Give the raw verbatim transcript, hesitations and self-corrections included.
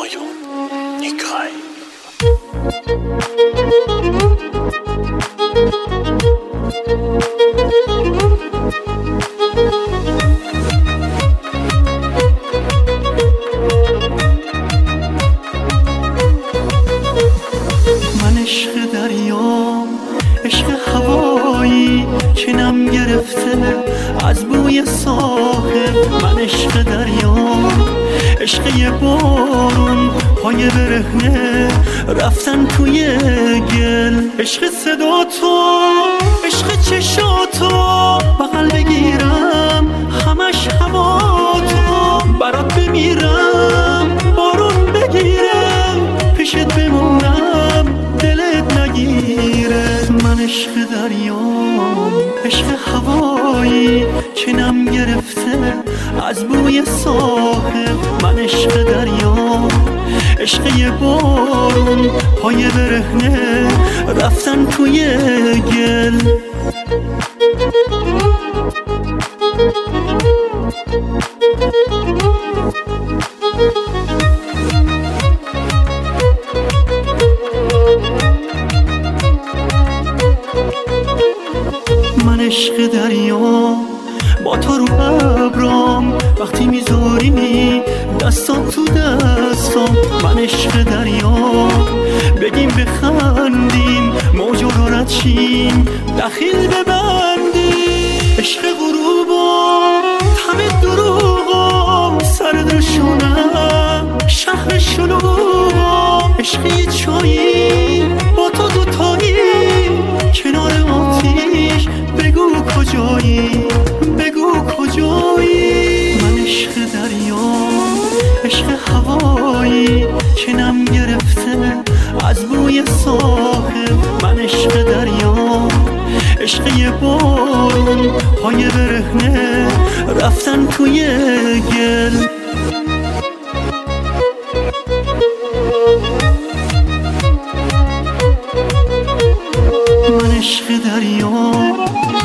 همایون نیکای من عشق دریام، عشق هوایی که نم گرفته از بوی ساحل. من عشق دریام، عشق یه بارون پای برهنه رفتن توی گل. عشق صدا تو، عشق چشاتو بغل بگیرم همش هوا تو. برات بمیرم بارون بگیره پیشت بمونم دلت نگیره. من عشق دریام، عشق هوایی که نم گرفته از بوی ساحل. من عشق دریام، عشق یه بارون پای برهنه رفتن توی گل. من عشق دریام، با تو رو ابرام وقتی میذاری دستان تو دستام. من عشق دریام، بگیم بخندیم موجو رو رد شیم دخیل ببندیم. عشق غروبام، همه دروغام سر روشونم شهر شلوغام. عشقی چایی با تو دوتایی کنار آتیش بگو کجایی، بگو کجایی. من عشق دریام، عشق هوایی که نم گرفته از بوی ساحل. من عشق دریام، عشق یه بارون پای برهنه رفتن توی گل. من عشق دریام